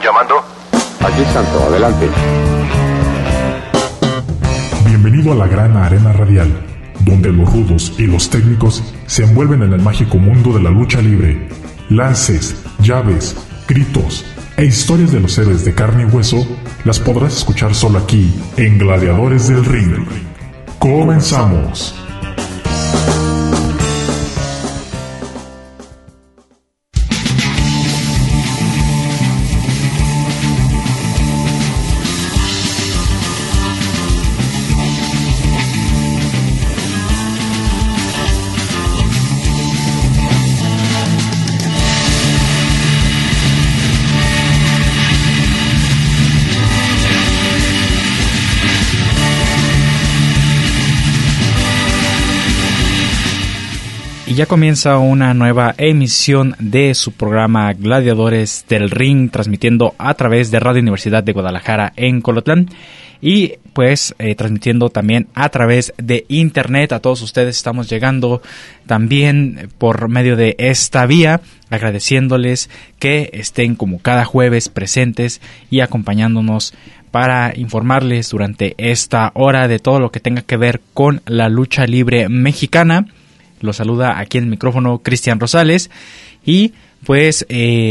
llamando? Aquí Santo, adelante. Bienvenido a la gran arena radial, donde los rudos y los técnicos se envuelven en el mágico mundo de la lucha libre. Lances, llaves, gritos e historias de los héroes de carne y hueso las podrás escuchar solo aquí, en Gladiadores del Ring. ¡Comenzamos! Y ya comienza una nueva emisión de su programa Gladiadores del Ring, transmitiendo a través de Radio Universidad de Guadalajara en Colotlán y pues transmitiendo también a través de internet. A todos ustedes estamos llegando también por medio de esta vía, agradeciéndoles que estén como cada jueves presentes y acompañándonos para informarles durante esta hora de todo lo que tenga que ver con la lucha libre mexicana. Los saluda aquí en el micrófono Cristian Rosales y pues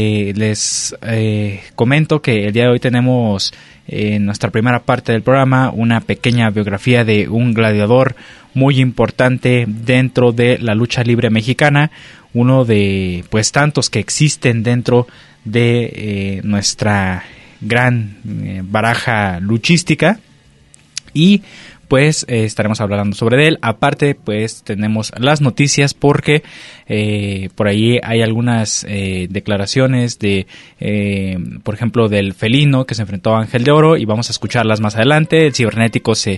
les comento que el día de hoy tenemos en nuestra primera parte del programa una pequeña biografía de un gladiador muy importante dentro de la lucha libre mexicana, uno de pues tantos que existen dentro de nuestra gran baraja luchística y pues estaremos hablando sobre él. Aparte, pues tenemos las noticias porque por ahí hay algunas declaraciones de, por ejemplo, del Felino que se enfrentó a Ángel de Oro y vamos a escucharlas más adelante. El Cibernético se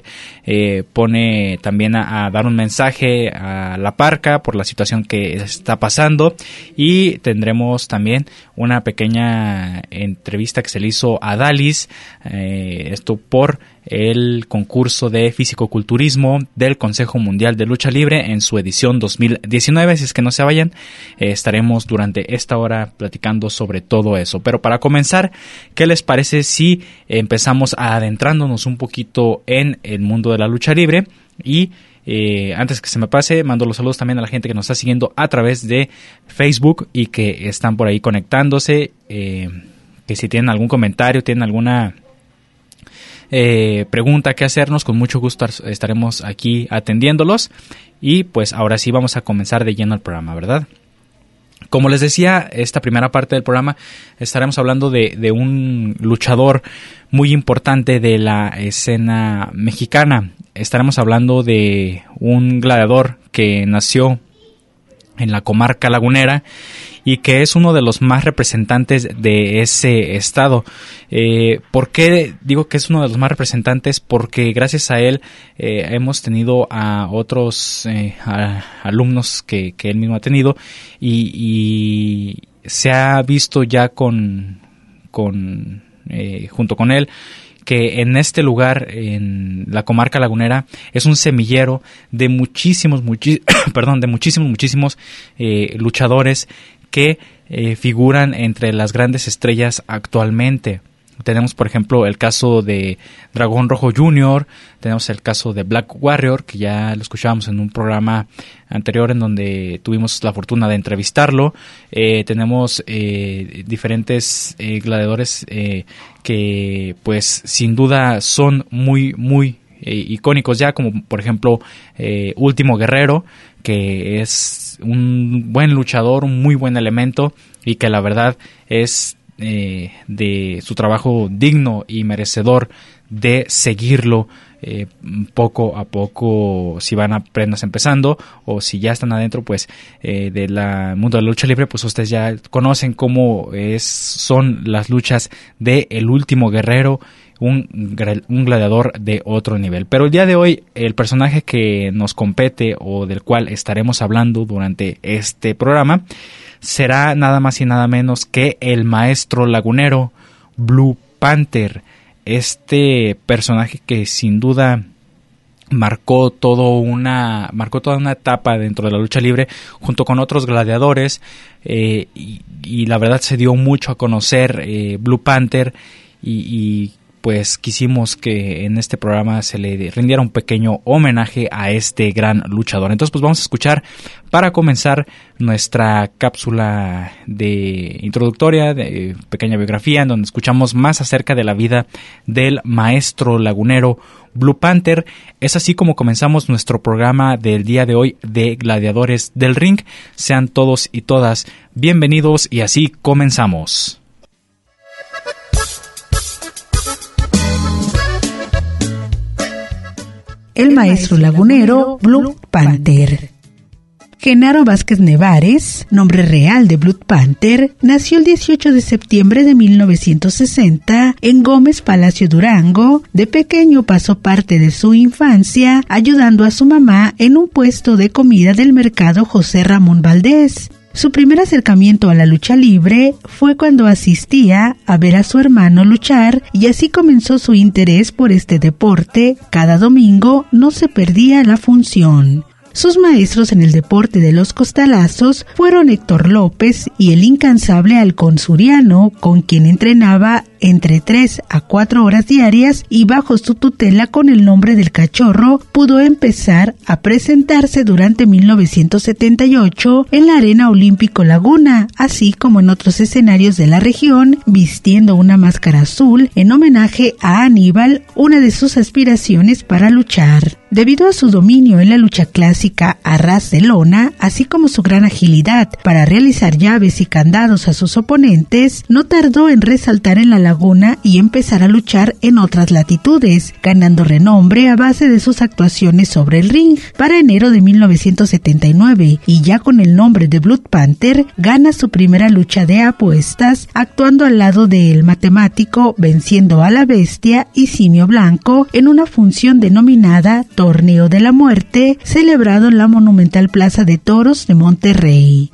pone también a dar un mensaje a la Parca por la situación que está pasando y tendremos también una pequeña entrevista que se le hizo a Dalis, esto por el concurso de fisicoculturismo del Consejo Mundial de Lucha Libre en su edición 2019, así es que no se vayan, estaremos durante esta hora platicando sobre todo eso. Pero para comenzar, ¿qué les parece si empezamos adentrándonos un poquito en el mundo de la lucha libre? Y antes que se me pase, mando los saludos también a la gente que nos está siguiendo a través de Facebook y que están por ahí conectándose, que si tienen algún comentario, tienen alguna pregunta que hacernos, con mucho gusto estaremos aquí atendiéndolos. Y pues ahora sí vamos a comenzar de lleno el programa, ¿verdad? Como les decía, esta primera parte del programa estaremos hablando de un luchador muy importante de la escena mexicana. Estaremos hablando de un gladiador que nació en la comarca lagunera y que es uno de los más representantes de ese estado. ¿Por qué digo que es uno de los más representantes? Porque gracias a él hemos tenido a otros alumnos que él mismo ha tenido y se ha visto ya junto con él que en este lugar, en la comarca lagunera, es un semillero de muchísimos luchadores que figuran entre las grandes estrellas actualmente. Tenemos, por ejemplo, el caso de Dragón Rojo Jr., tenemos el caso de Black Warrior, que ya lo escuchábamos en un programa anterior en donde tuvimos la fortuna de entrevistarlo. Tenemos diferentes gladiadores que, pues, sin duda son muy icónicos ya, como por ejemplo Último Guerrero, que es un buen luchador, un muy buen elemento y que la verdad es de su trabajo digno y merecedor de seguirlo poco a poco, si van apenas empezando o si ya están adentro pues del mundo de la lucha libre, pues ustedes ya conocen cómo son las luchas de El Último Guerrero, un gladiador de otro nivel. Pero el día de hoy el personaje que nos compete o del cual estaremos hablando durante este programa será nada más y nada menos que el maestro lagunero Blue Panther, este personaje que sin duda marcó toda una etapa dentro de la lucha libre junto con otros gladiadores, y la verdad se dio mucho a conocer Blue Panther, y pues quisimos que en este programa se le rindiera un pequeño homenaje a este gran luchador. Entonces pues vamos a escuchar, para comenzar, nuestra cápsula de introductoria, de pequeña biografía, en donde escuchamos más acerca de la vida del maestro lagunero Blue Panther. Es así como comenzamos nuestro programa del día de hoy de Gladiadores del Ring. Sean todos y todas bienvenidos, y así comenzamos. El maestro lagunero Blue Panther. Genaro Vázquez Nevares, nombre real de Blue Panther, nació el 18 de septiembre de 1960 en Gómez Palacio, Durango. De pequeño pasó parte de su infancia ayudando a su mamá en un puesto de comida del mercado José Ramón Valdés. Su primer acercamiento a la lucha libre fue cuando asistía a ver a su hermano luchar, y así comenzó su interés por este deporte. Cada domingo no se perdía la función. Sus maestros en el deporte de los costalazos fueron Héctor López y el incansable Halcón Suriano, con quien entrenaba entre 3 a 4 horas diarias, y bajo su tutela con el nombre del Cachorro pudo empezar a presentarse durante 1978 en la Arena Olímpico Laguna, así como en otros escenarios de la región, vistiendo una máscara azul en homenaje a Aníbal, una de sus aspiraciones para luchar. Debido a su dominio en la lucha clásica a ras de lona, así como su gran agilidad para realizar llaves y candados a sus oponentes, no tardó en resaltar en la laguna y empezar a luchar en otras latitudes, ganando renombre a base de sus actuaciones sobre el ring. Para enero de 1979, y ya con el nombre de Blue Panther, gana su primera lucha de apuestas, actuando al lado del matemático, venciendo a la Bestia y Simio Blanco en una función denominada Torneo de la Muerte, celebrado en la monumental Plaza de Toros de Monterrey.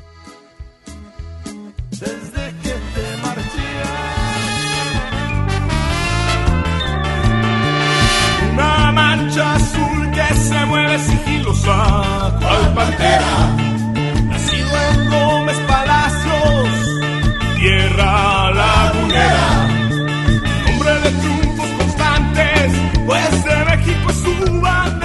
Una mancha azul que se mueve sigilosa, cual pantera, nacido en Gómez Palacios, tierra lagunera, hombre de triunfos constantes, pues de México es su bandera.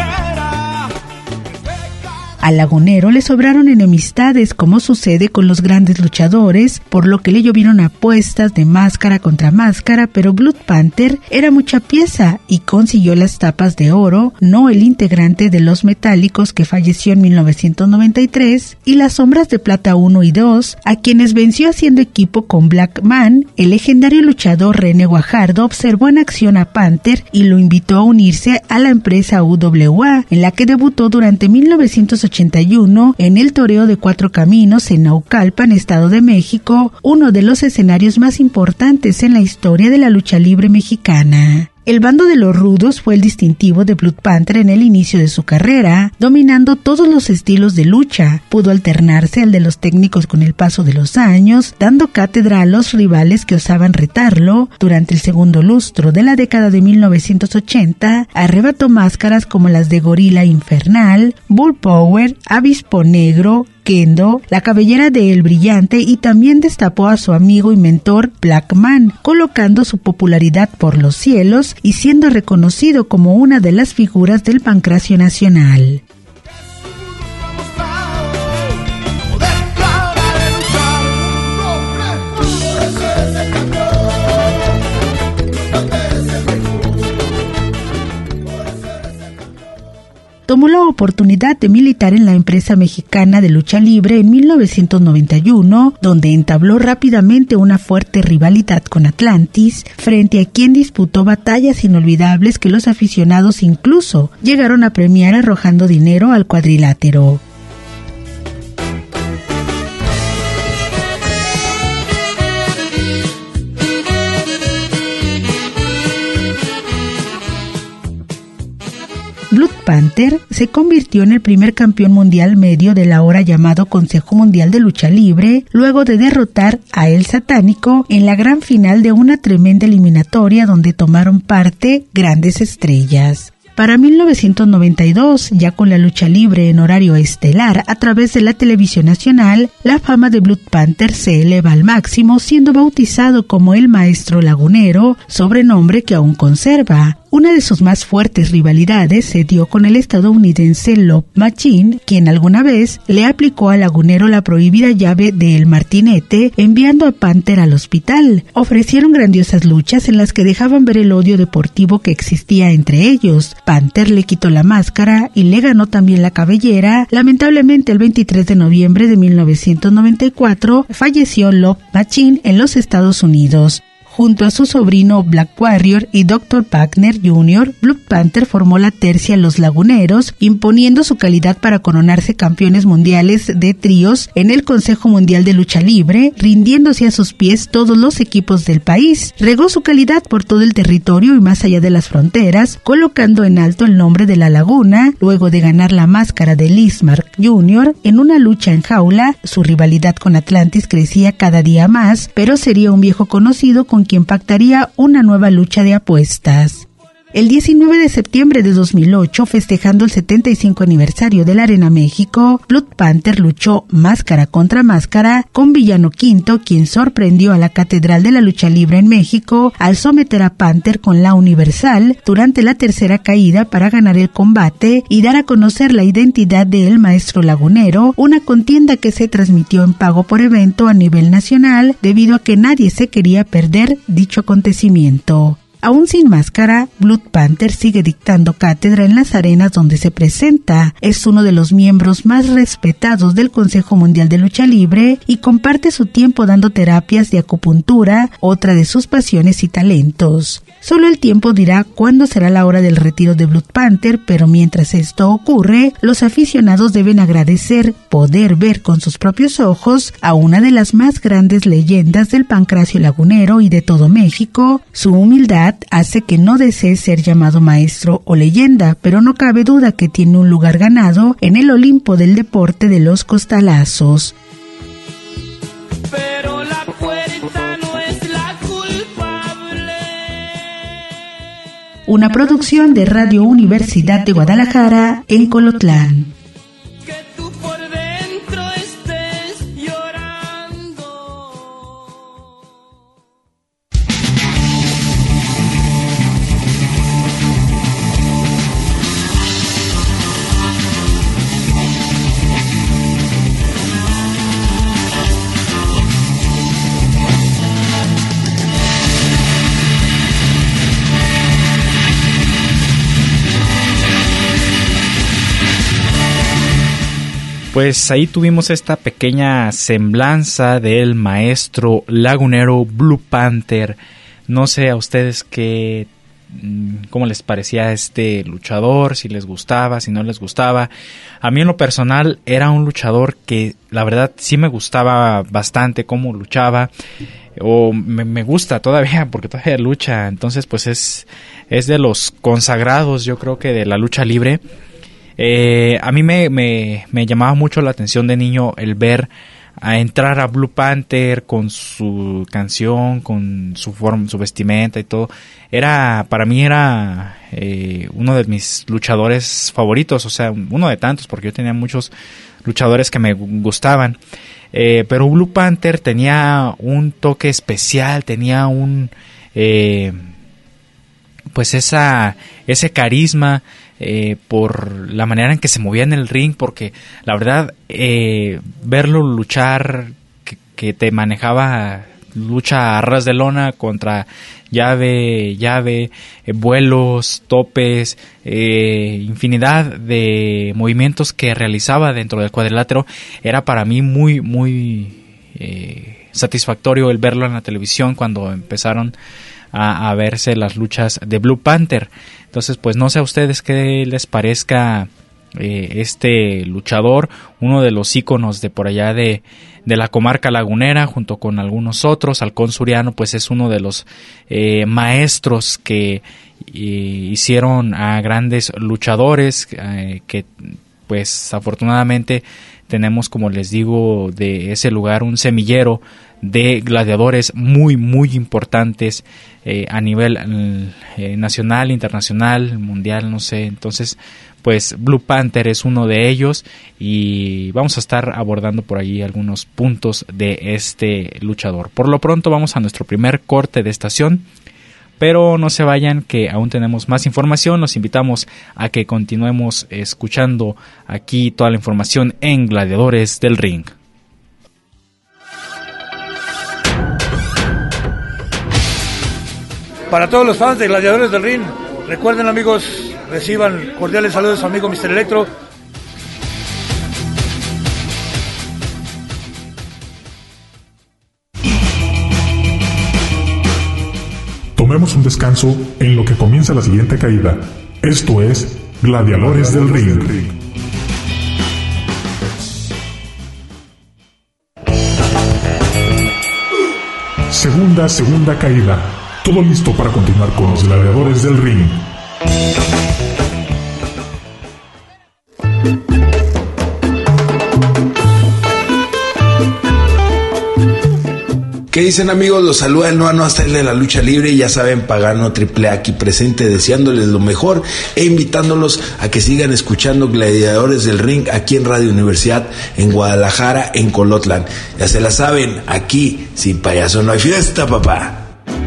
Al lagunero le sobraron enemistades, como sucede con los grandes luchadores, por lo que le llovieron apuestas de máscara contra máscara, pero Blue Panther era mucha pieza y consiguió las tapas de oro, no el integrante de Los Metálicos que falleció en 1993, y las Sombras de Plata 1 y 2, a quienes venció haciendo equipo con Black Man. El legendario luchador René Guajardo observó en acción a Panther y lo invitó a unirse a la empresa UWA, en la que debutó durante 1981 en el Toreo de Cuatro Caminos en Naucalpan, Estado de México, uno de los escenarios más importantes en la historia de la lucha libre mexicana. El bando de los rudos fue el distintivo de Blue Panther en el inicio de su carrera, dominando todos los estilos de lucha. Pudo alternarse al de los técnicos con el paso de los años, dando cátedra a los rivales que osaban retarlo. Durante el segundo lustro de la década de 1980, arrebató máscaras como las de Gorila Infernal, Bull Power, Avispo Negro, Kendo, la cabellera de El Brillante, y también destapó a su amigo y mentor Black Man, colocando su popularidad por los cielos y siendo reconocido como una de las figuras del pancracio nacional. Tomó la oportunidad de militar en la empresa mexicana de lucha libre en 1991, donde entabló rápidamente una fuerte rivalidad con Atlantis, frente a quien disputó batallas inolvidables que los aficionados incluso llegaron a premiar arrojando dinero al cuadrilátero. Blue Panther se convirtió en el primer campeón mundial medio del ahora llamado Consejo Mundial de Lucha Libre, luego de derrotar a El Satánico en la gran final de una tremenda eliminatoria donde tomaron parte grandes estrellas. Para 1992, ya con la lucha libre en horario estelar a través de la televisión nacional, la fama de Blood Panther se eleva al máximo, siendo bautizado como el Maestro Lagunero, sobrenombre que aún conserva. Una de sus más fuertes rivalidades se dio con el estadounidense Love Machine, quien alguna vez le aplicó a Lagunero la prohibida llave del martinete, enviando a Panther al hospital. Ofrecieron grandiosas luchas en las que dejaban ver el odio deportivo que existía entre ellos. Panther le quitó la máscara y le ganó también la cabellera. Lamentablemente, el 23 de noviembre de 1994 falleció Love Machine en los Estados Unidos. Junto a su sobrino Black Warrior y Dr. Wagner Jr., Blood Panther formó la tercia Los Laguneros, imponiendo su calidad para coronarse campeones mundiales de tríos en el Consejo Mundial de Lucha Libre, rindiéndose a sus pies todos los equipos del país. Regó su calidad por todo el territorio y más allá de las fronteras, colocando en alto el nombre de La Laguna, luego de ganar la máscara de Lismark Jr. en una lucha en jaula. Su rivalidad con Atlantis crecía cada día más, pero sería un viejo conocido con quien pactaría una nueva lucha de apuestas. El 19 de septiembre de 2008, festejando el 75 aniversario de la Arena México, Blood Panther luchó máscara contra máscara con Villano Quinto, quien sorprendió a la Catedral de la Lucha Libre en México al someter a Panther con la Universal durante la tercera caída para ganar el combate y dar a conocer la identidad de El Maestro Lagunero, una contienda que se transmitió en pago por evento a nivel nacional debido a que nadie se quería perder dicho acontecimiento. Aún sin máscara, Blood Panther sigue dictando cátedra en las arenas donde se presenta. Es uno de los miembros más respetados del Consejo Mundial de Lucha Libre y comparte su tiempo dando terapias de acupuntura, otra de sus pasiones y talentos. Solo el tiempo dirá cuándo será la hora del retiro de Blood Panther, pero mientras esto ocurre, los aficionados deben agradecer poder ver con sus propios ojos a una de las más grandes leyendas del pancracio lagunero y de todo México. Su humildad hace que no desee ser llamado maestro o leyenda, pero no cabe duda que tiene un lugar ganado en el Olimpo del deporte de los costalazos. Pero la puerta no es la culpable. Una producción de Radio Universidad de Guadalajara en Colotlán. Que tú por dentro estés llorando. Pues ahí tuvimos esta pequeña semblanza del Maestro Lagunero Blood Panther. No sé a ustedes cómo les parecía este luchador, si les gustaba, si no les gustaba. A mí en lo personal era un luchador que la verdad sí me gustaba bastante cómo luchaba, o me gusta todavía porque todavía lucha. Entonces pues es de los consagrados, yo creo que de la lucha libre. A mí me llamaba mucho la atención de niño el ver a entrar a Blood Panther con su canción, con su forma, su vestimenta y todo. Para mí era uno de mis luchadores favoritos, o sea, uno de tantos, porque yo tenía muchos luchadores que me gustaban. Pero Blood Panther tenía un toque especial, tenía pues ese carisma, por la manera en que se movía en el ring, porque la verdad verlo luchar, que te manejaba lucha a ras de lona contra llave, vuelos, topes, infinidad de movimientos que realizaba dentro del cuadrilátero, era para mí muy satisfactorio el verlo en la televisión cuando empezaron a verse las luchas de Blood Panther. Entonces pues no sé a ustedes qué les parezca este luchador, uno de los íconos de por allá de la comarca lagunera, junto con algunos otros. Halcón Suriano pues es uno de los maestros que hicieron a grandes luchadores, que pues afortunadamente tenemos, como les digo, de ese lugar un semillero de gladiadores muy muy importantes a nivel nacional, internacional, mundial, no sé. Entonces pues Blue Panther es uno de ellos y vamos a estar abordando por allí algunos puntos de este luchador. Por lo pronto vamos a nuestro primer corte de estación, pero no se vayan, que aún tenemos más información. Los invitamos a que continuemos escuchando aquí toda la información en Gladiadores del Ring. Para todos los fans de Gladiadores del Ring, recuerden, amigos, reciban cordiales saludos a su amigo Mr. Electro. Tomemos un descanso en lo que comienza la siguiente caída. Esto es Gladiadores del Ring. Segunda caída. Todo listo para continuar con los Gladiadores del Ring. ¿Qué dicen, amigos? Los saluda el Noano hasta el de la lucha libre. Ya saben, Pagano AAA aquí presente, deseándoles lo mejor e invitándolos a que sigan escuchando Gladiadores del Ring aquí en Radio Universidad, en Guadalajara, en Colotlán. Ya se la saben, aquí sin payaso no hay fiesta, papá.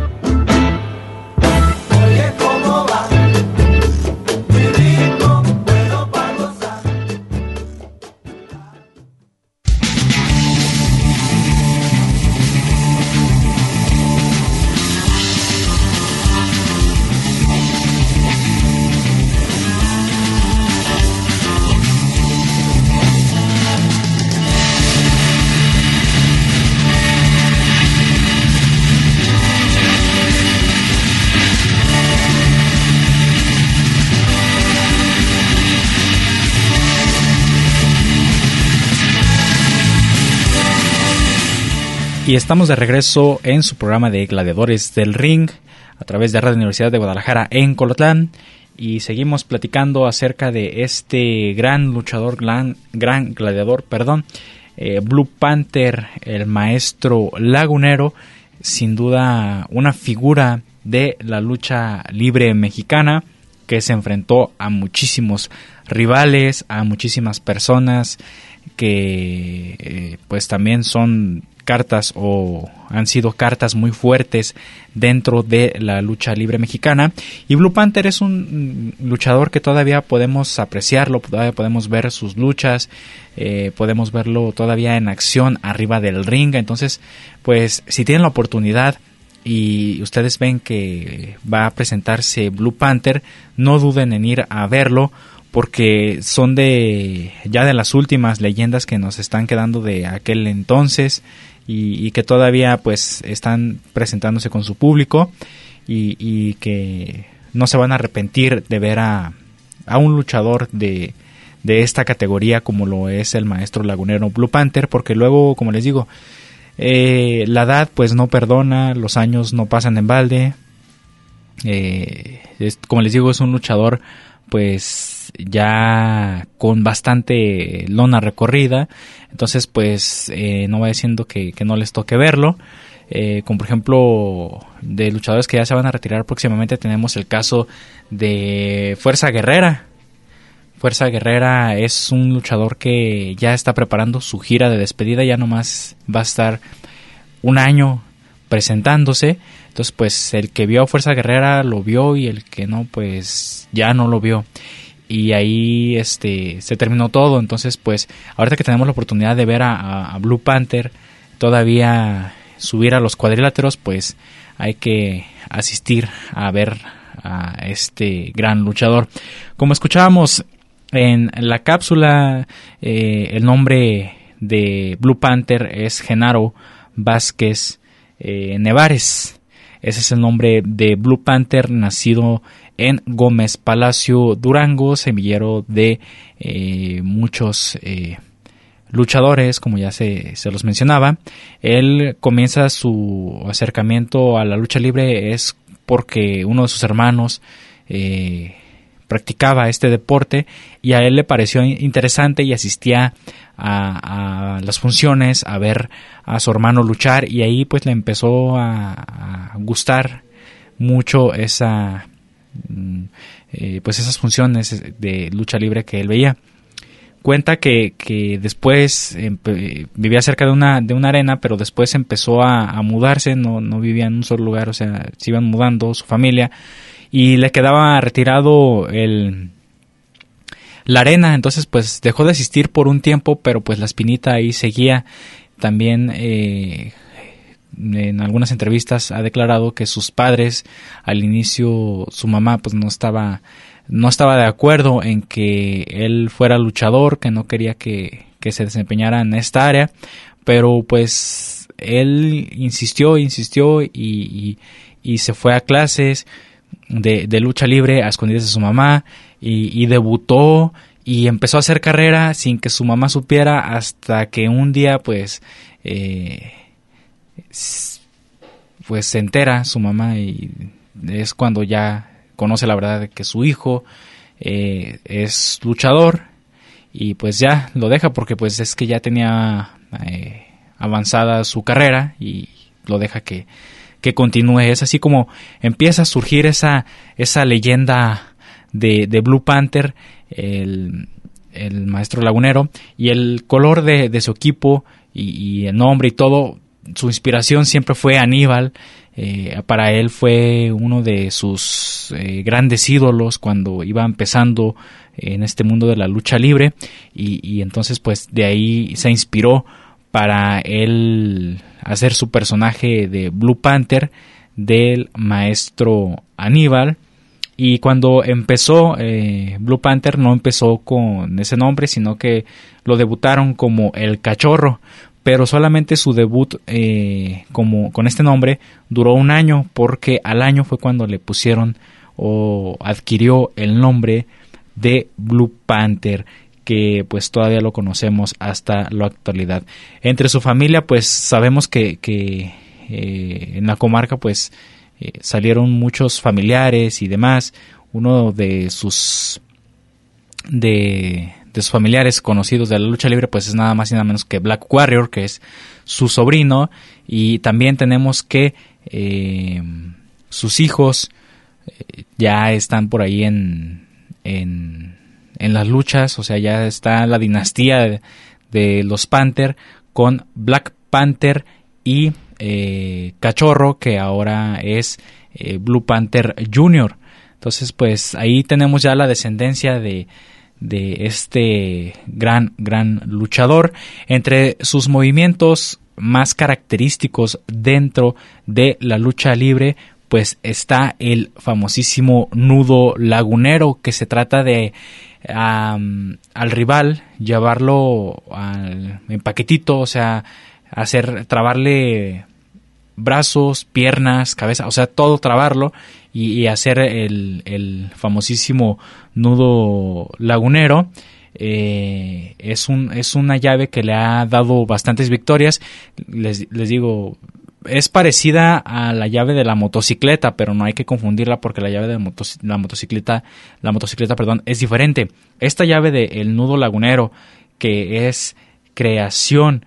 Y estamos de regreso en su programa de Gladiadores del Ring a través de Radio Universidad de Guadalajara en Colotlán, y seguimos platicando acerca de este gran luchador, gran gladiador, Blue Panther, el maestro lagunero, sin duda una figura de la lucha libre mexicana que se enfrentó a muchísimos rivales, a muchísimas personas que pues también son cartas o han sido cartas muy fuertes dentro de la lucha libre mexicana. Y Blue Panther es un luchador que todavía podemos apreciarlo, todavía podemos ver sus luchas, podemos verlo todavía en acción arriba del ring. Entonces, pues si tienen la oportunidad y ustedes ven que va a presentarse Blue Panther, no duden en ir a verlo, porque son ya de las últimas leyendas que nos están quedando de aquel entonces, y que todavía pues están presentándose con su público, y que no se van a arrepentir de ver a un luchador de esta categoría como lo es el maestro lagunero Blue Panther, porque luego, como les digo, la edad pues no perdona, los años no pasan en balde. Como les digo, es un luchador pues ya con bastante lona recorrida. Entonces pues no va diciendo que no les toque verlo. Como por ejemplo de luchadores que ya se van a retirar próximamente, tenemos el caso de Fuerza Guerrera. Fuerza Guerrera es un luchador que ya está preparando su gira de despedida, ya nomás va a estar un año presentándose. Entonces pues el que vio a Fuerza Guerrera lo vio, y el que no pues ya no lo vio, y ahí se terminó todo. Entonces pues ahorita que tenemos la oportunidad de ver a Blue Panther todavía subir a los cuadriláteros, pues hay que asistir a ver a este gran luchador. Como escuchábamos en la cápsula, el nombre de Blue Panther es Genaro Vázquez Nevares. Ese es el nombre de Blue Panther, nacido en Gómez Palacio, Durango, semillero de muchos luchadores, como ya se los mencionaba. Él comienza su acercamiento a la lucha libre es porque uno de sus hermanos practicaba este deporte, y a él le pareció interesante y asistía a las funciones a ver a su hermano luchar, y ahí pues le empezó a gustar mucho esa pues esas funciones de lucha libre que él veía. Cuenta que después vivía cerca de una arena, pero después empezó a mudarse, no vivía en un solo lugar, o sea, se iban mudando su familia, y le quedaba retirado la arena, entonces pues dejó de asistir por un tiempo, pero pues la espinita ahí seguía. También en algunas entrevistas ha declarado que sus padres, al inicio, su mamá pues no estaba de acuerdo en que él fuera luchador, que no quería que se desempeñara en esta área, pero pues él insistió y se fue a clases de lucha libre a escondidas de su mamá, y debutó y empezó a hacer carrera sin que su mamá supiera, hasta que un día pues se entera su mamá, y es cuando ya conoce la verdad de que su hijo es luchador, y pues ya lo deja porque pues es que ya tenía avanzada su carrera, y lo deja que continúe. Es así como empieza a surgir esa leyenda de Blue Panther, el maestro lagunero, y el color de su equipo y el nombre y todo. Su inspiración siempre fue Aníbal. Para él fue uno de sus grandes ídolos cuando iba empezando en este mundo de la lucha libre, y entonces pues de ahí se inspiró para él hacer su personaje de Blue Panther, del maestro Aníbal. Y cuando empezó Blue Panther, no empezó con ese nombre, sino que lo debutaron como El Cachorro, pero solamente su debut con este nombre duró un año, porque al año fue cuando le pusieron o adquirió el nombre de Blue Panther, que pues todavía lo conocemos hasta la actualidad. Entre su familia pues sabemos que en la comarca pues salieron muchos familiares y demás. Uno de sus familiares conocidos de la lucha libre pues es nada más y nada menos que Black Warrior, que es su sobrino, y también tenemos que sus hijos ya están por ahí en las luchas, o sea, ya está la dinastía de los Panther con Black Panther y Cachorro, que ahora es Blue Panther Jr. Entonces pues ahí tenemos ya la descendencia de este gran luchador. Entre sus movimientos más característicos dentro de la lucha libre pues está el famosísimo nudo lagunero, que se trata de al rival llevarlo en paquetito, o sea, trabarle brazos, piernas, cabeza, o sea, todo trabarlo, y hacer el famosísimo nudo lagunero. Es una llave que le ha dado bastantes victorias. Les digo, es parecida a la llave de la motocicleta, pero no hay que confundirla, porque la llave de la motocicleta, es diferente. Esta llave del nudo lagunero, que es creación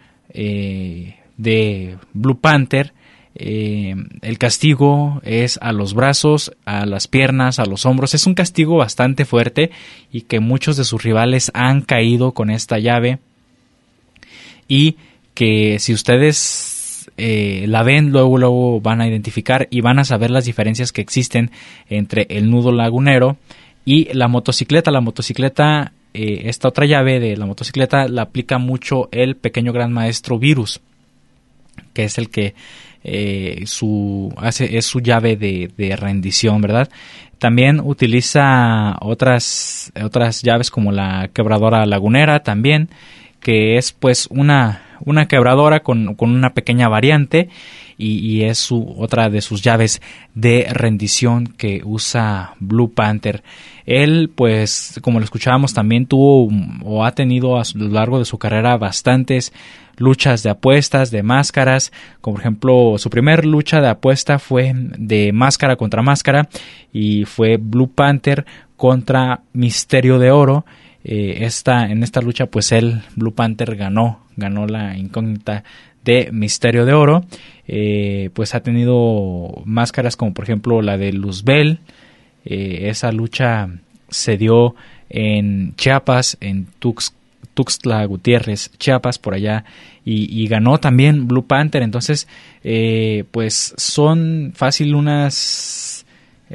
de Blue Panther, el castigo es a los brazos, a las piernas, a los hombros. Es un castigo bastante fuerte, y que muchos de sus rivales han caído con esta llave, y que si ustedes la ven, luego van a identificar y van a saber las diferencias que existen entre el nudo lagunero y la motocicleta. La motocicleta, esta otra llave de la motocicleta la aplica mucho el pequeño gran maestro Virus, que es el que es su llave de rendición, ¿verdad? También utiliza otras llaves, como la quebradora lagunera también, que es pues una quebradora con una pequeña variante, y es otra de sus llaves de rendición que usa Blue Panther. Él, pues, como lo escuchábamos, también tuvo o ha tenido a lo largo de su carrera bastantes luchas de apuestas, de máscaras, como por ejemplo su primer lucha de apuesta fue de máscara contra máscara y fue Blue Panther contra Misterio de Oro. En esta lucha pues Blue Panther ganó la incógnita de Misterio de Oro. Pues ha tenido máscaras como por ejemplo la de Luzbel. Esa lucha se dio en Chiapas, en Tuxtla Gutiérrez, Chiapas, por allá, y ganó también Blue Panther. Entonces pues son fácil unas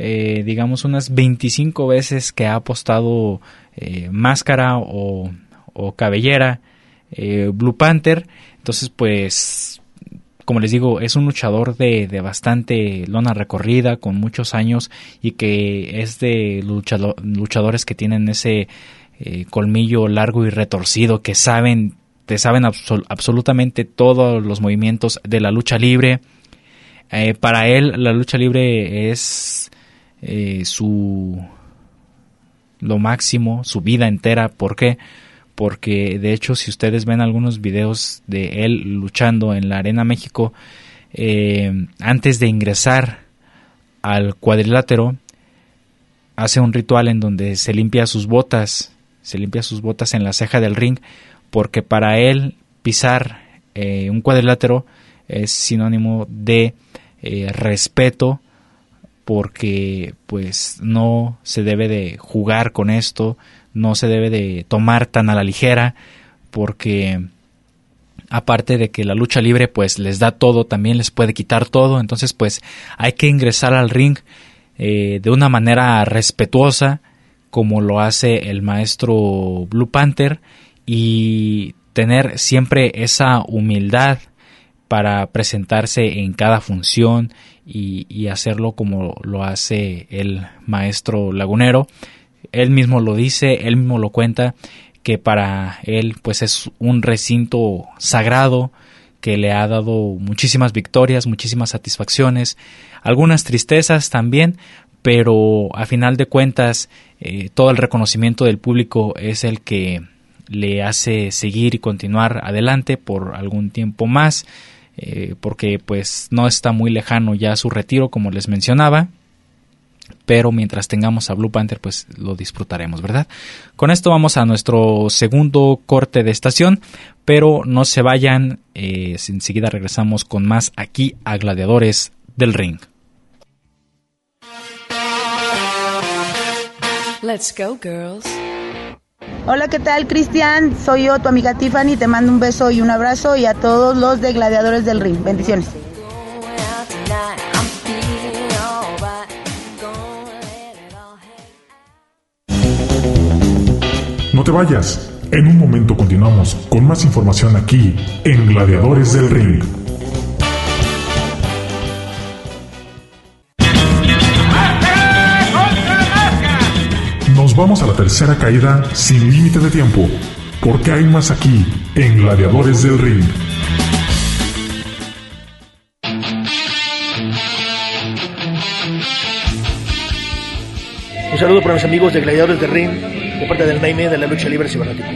25 veces que ha apostado máscara o cabellera Blue Panther. Entonces pues, como les digo, es un luchador de bastante lona recorrida, con muchos años, y que es de luchadores que tienen ese colmillo largo y retorcido, que saben absolutamente todos los movimientos de la lucha libre. Para él la lucha libre es lo máximo, su vida entera. ¿Por qué? Porque de hecho, si ustedes ven algunos videos de él luchando en la Arena México, antes de ingresar al cuadrilátero, hace un ritual en donde se limpia sus botas en la ceja del ring, porque para él pisar un cuadrilátero es sinónimo de respeto, porque pues no se debe de jugar con esto, no se debe de tomar tan a la ligera, porque aparte de que la lucha libre pues les da todo, también les puede quitar todo. Entonces pues hay que ingresar al ring de una manera respetuosa, como lo hace el maestro Blue Panther, y tener siempre esa humildad para presentarse en cada función y hacerlo como lo hace el maestro lagunero. Él mismo lo dice, él mismo lo cuenta, que para él pues es un recinto sagrado que le ha dado muchísimas victorias, muchísimas satisfacciones, algunas tristezas también, pero a final de cuentas todo el reconocimiento del público es el que le hace seguir y continuar adelante por algún tiempo más, porque pues no está muy lejano ya su retiro, como les mencionaba, pero mientras tengamos a Blue Panther pues lo disfrutaremos, ¿verdad? Con esto vamos a nuestro segundo corte de estación, pero no se vayan, enseguida regresamos con más aquí a Gladiadores del Ring. Let's go, girls. Hola, ¿qué tal, Cristian? Soy yo, tu amiga Tiffany. Te mando un beso y un abrazo, y a todos los de Gladiadores del Ring. Bendiciones. No te vayas. En un momento continuamos con más información aquí en Gladiadores del Ring. Nos vamos a la tercera caída sin límite de tiempo, porque hay más aquí en Gladiadores del Ring. Un saludo para mis amigos de Gladiadores del Ring, de parte del Naime de la lucha libre cibernética.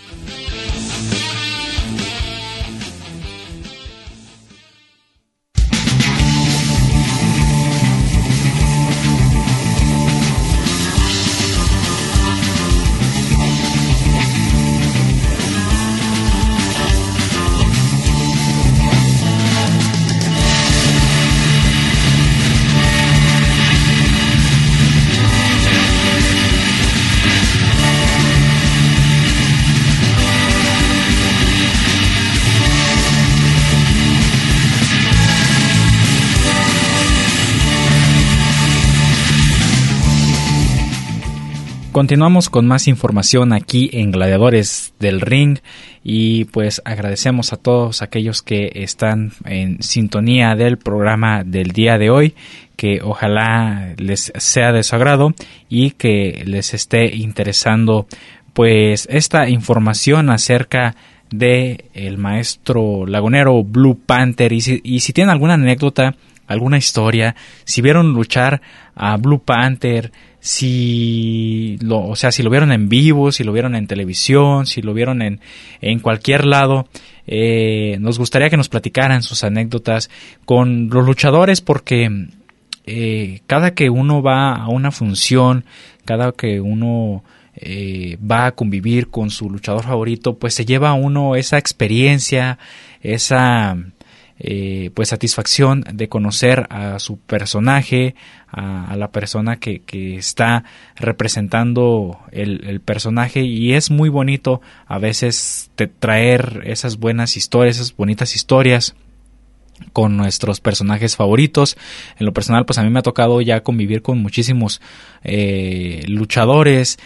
Continuamos con más información aquí en Gladiadores del Ring, y pues agradecemos a todos aquellos que están en sintonía del programa del día de hoy, que ojalá les sea de su agrado y que les esté interesando pues esta información acerca de el maestro lagunero Blue Panther. Y si tienen alguna anécdota, alguna historia, si vieron luchar a Blue Panther, si lo vieron en vivo, si lo vieron en televisión, si lo vieron en cualquier lado, nos gustaría que nos platicaran sus anécdotas con los luchadores, porque cada que uno va a una función, cada que uno va a convivir con su luchador favorito, pues se lleva a uno esa experiencia, esa pues satisfacción de conocer a su personaje, a la persona que está representando el personaje, y es muy bonito a veces traer esas buenas historias, esas bonitas historias con nuestros personajes favoritos. En lo personal, pues a mí me ha tocado ya convivir con muchísimos luchadores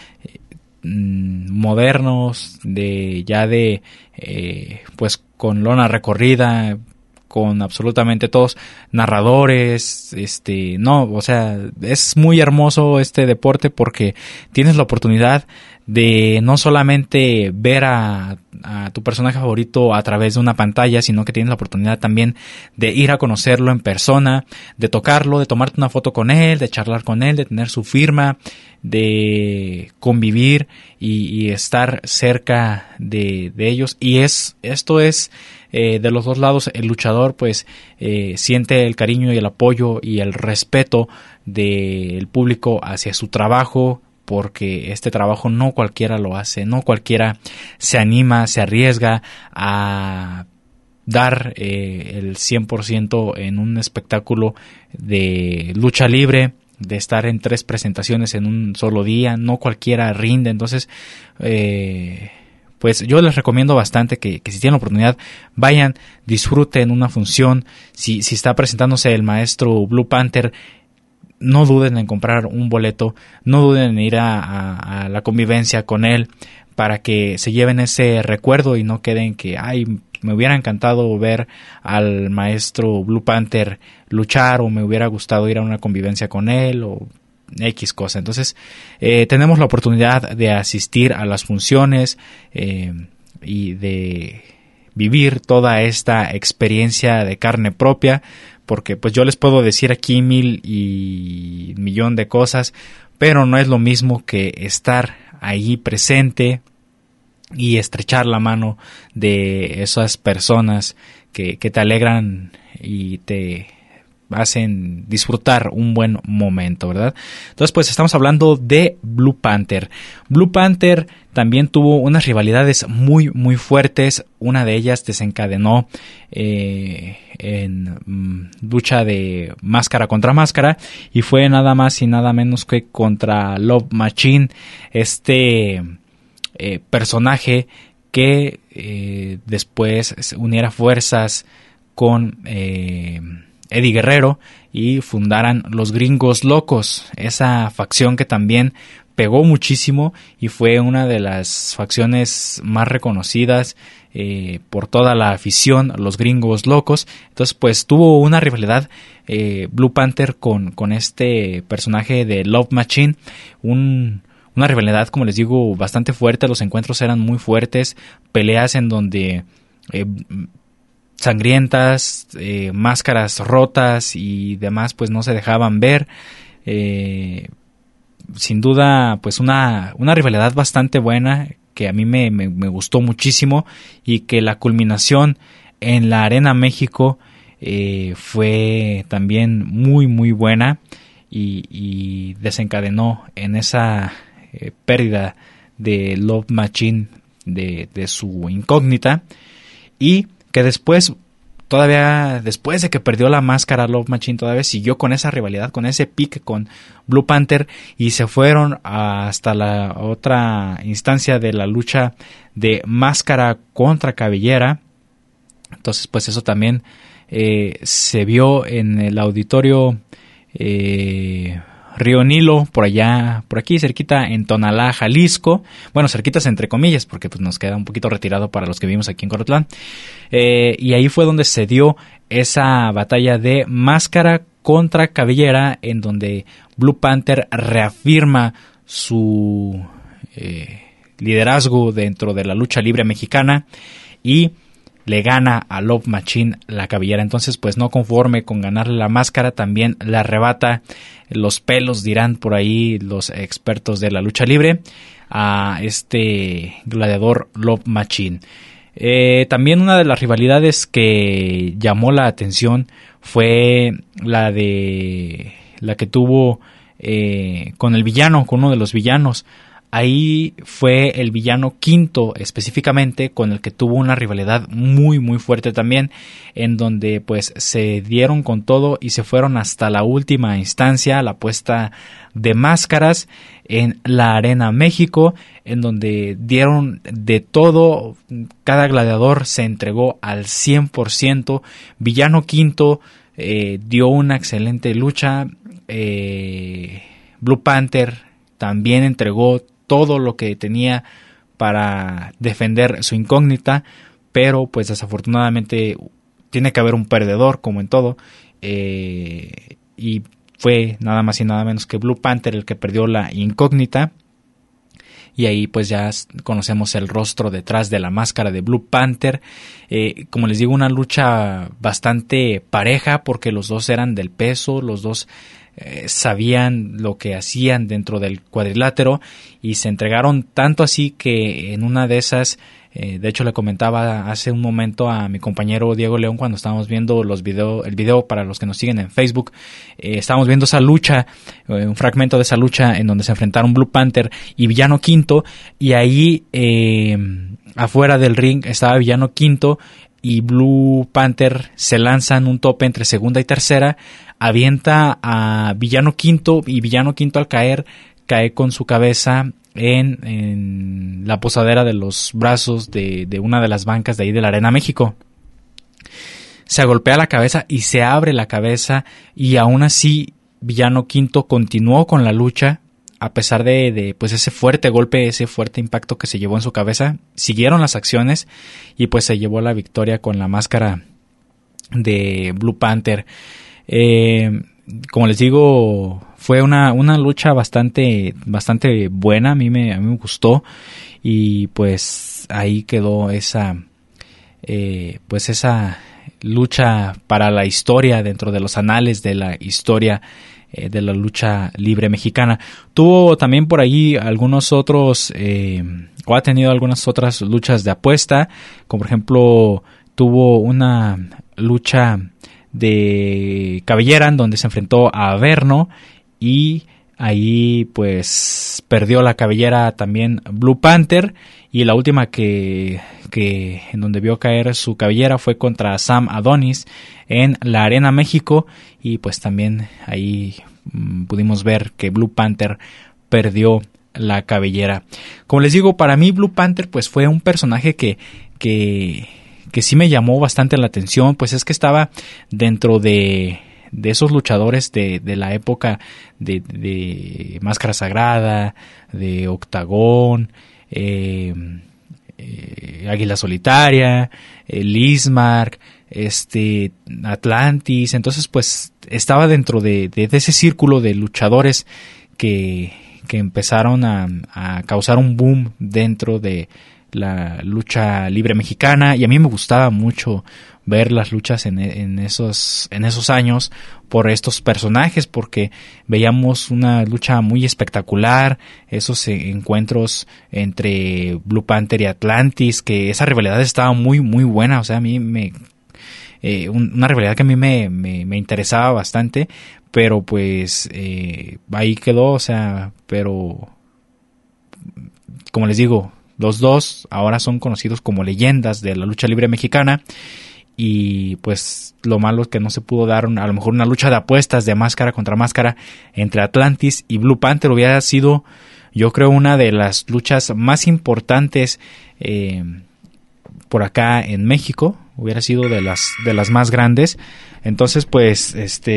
modernos, pues con lona recorrida, con absolutamente todos, narradores, o sea, es muy hermoso este deporte porque tienes la oportunidad de no solamente ver a tu personaje favorito a través de una pantalla, sino que tienes la oportunidad también de ir a conocerlo en persona, de tocarlo, de tomarte una foto con él, de charlar con él, de tener su firma, de convivir y estar cerca de ellos. Y esto es de los dos lados. El luchador pues siente el cariño y el apoyo y el respeto del público hacia su trabajo, porque este trabajo no cualquiera lo hace, no cualquiera se anima, se arriesga a dar el 100% en un espectáculo de lucha libre, de estar en 3 presentaciones en un solo día. No cualquiera rinde. Entonces pues yo les recomiendo bastante que si tienen la oportunidad, vayan, disfruten una función. Si está presentándose el maestro Blue Panther, no duden en comprar un boleto, no duden en ir a la convivencia con él, para que se lleven ese recuerdo y no queden que, me hubiera encantado ver al maestro Blue Panther luchar, o me hubiera gustado ir a una convivencia con él, o X cosa. Entonces tenemos la oportunidad de asistir a las funciones y de vivir toda esta experiencia de carne propia, porque pues yo les puedo decir aquí 1000 y millón de cosas, pero no es lo mismo que estar ahí presente y estrechar la mano de esas personas que te alegran y te hacen disfrutar un buen momento, ¿verdad? Entonces, pues estamos hablando de Blue Panther. Blue Panther también tuvo unas rivalidades muy, muy fuertes. Una de ellas desencadenó en lucha de máscara contra máscara, y fue nada más y nada menos que contra Love Machine, personaje que después uniera fuerzas con Eddie Guerrero y fundaran los Gringos Locos, esa facción que también pegó muchísimo y fue una de las facciones más reconocidas por toda la afición, los Gringos Locos. Entonces pues tuvo una rivalidad Blue Panther con este personaje de Love Machine, una rivalidad, como les digo, bastante fuerte. Los encuentros eran muy fuertes, peleas en donde sangrientas, máscaras rotas y demás pues no se dejaban ver. Sin duda pues una rivalidad bastante buena, que a mí me gustó muchísimo, y que la culminación en la Arena México fue también muy muy buena, y desencadenó en esa pérdida de Love Machine de su incógnita, y que después de que perdió la máscara, Love Machine todavía siguió con esa rivalidad, con ese pique con Blue Panther, y se fueron hasta la otra instancia de la lucha de máscara contra cabellera. Entonces pues eso también se vio en el auditorio Río Nilo, por aquí cerquita en Tonalá, Jalisco. Bueno, cerquitas entre comillas, porque pues nos queda un poquito retirado para los que vivimos aquí en Colotlán. Y ahí fue donde se dio esa batalla de máscara contra cabellera, en donde Blue Panther reafirma su liderazgo dentro de la lucha libre mexicana, y le gana a Love Machine la cabellera. Entonces, pues no conforme con ganarle la máscara, también le arrebata los pelos, dirán por ahí los expertos de la lucha libre, a este gladiador Love Machine. También una de las rivalidades que llamó la atención fue la que tuvo con el villano, con uno de los villanos. Ahí fue el villano Quinto específicamente con el que tuvo una rivalidad muy muy fuerte también, en donde pues se dieron con todo y se fueron hasta la última instancia, la puesta de máscaras en la Arena México, en donde dieron de todo, cada gladiador se entregó al 100%. Villano Quinto dio una excelente lucha, Blue Panther también entregó todo lo que tenía para defender su incógnita, pero pues desafortunadamente tiene que haber un perdedor, como en todo, y fue nada más y nada menos que Blue Panther el que perdió la incógnita. Y ahí pues ya conocemos el rostro detrás de la máscara de Blue Panther. Como les digo, una lucha bastante pareja porque los dos eran del peso, los dos sabían lo que hacían dentro del cuadrilátero y se entregaron tanto así que en una de esas, de hecho le comentaba hace un momento a mi compañero Diego León cuando estábamos viendo el video para los que nos siguen en Facebook, estábamos viendo esa lucha, un fragmento de esa lucha en donde se enfrentaron Blue Panther y Villano Quinto, y ahí afuera del ring estaba Villano Quinto y Blue Panther se lanzan un tope entre segunda y tercera, avienta a Villano Quinto y Villano Quinto al cae con su cabeza en la posadera de los brazos de una de las bancas de ahí de la Arena México. Se golpea la cabeza y se abre la cabeza, y aún así Villano Quinto continuó con la lucha a pesar de pues ese fuerte golpe, ese fuerte impacto que se llevó en su cabeza. Siguieron las acciones y pues se llevó la victoria con la máscara de Blue Panther. Como les digo, fue una lucha bastante buena, a mí me gustó, y pues ahí quedó esa lucha para la historia, dentro de los anales de la historia de la lucha libre mexicana. Tuvo también por ahí algunos otros, o ha tenido algunas otras luchas de apuesta, como por ejemplo tuvo una lucha de cabellera en donde se enfrentó a Averno y ahí pues perdió la cabellera también Blue Panther, y la última que en donde vio caer su cabellera fue contra Sam Adonis en la Arena México, y pues también ahí pudimos ver que Blue Panther perdió la cabellera. Como les digo, para mí Blue Panther pues fue un personaje que sí me llamó bastante la atención, pues es que estaba dentro de esos luchadores de la época de Máscara Sagrada, de Octagón, Águila Solitaria, Lismark, Atlantis. Entonces pues estaba dentro de ese círculo de luchadores que empezaron a causar un boom dentro de la lucha libre mexicana, y a mí me gustaba mucho ver las luchas en esos años por estos personajes, porque veíamos una lucha muy espectacular, esos encuentros entre Blue Panther y Atlantis, que esa rivalidad estaba muy muy buena. O sea, a mí una rivalidad que a mí me interesaba bastante, pero pues ahí quedó. O sea, pero como les digo, los dos ahora son conocidos como leyendas de la lucha libre mexicana, y pues lo malo es que no se pudo dar a lo mejor una lucha de apuestas de máscara contra máscara entre Atlantis y Blue Panther. Hubiera sido, yo creo, una de las luchas más importantes por acá en México. Hubiera sido de las más grandes. Entonces pues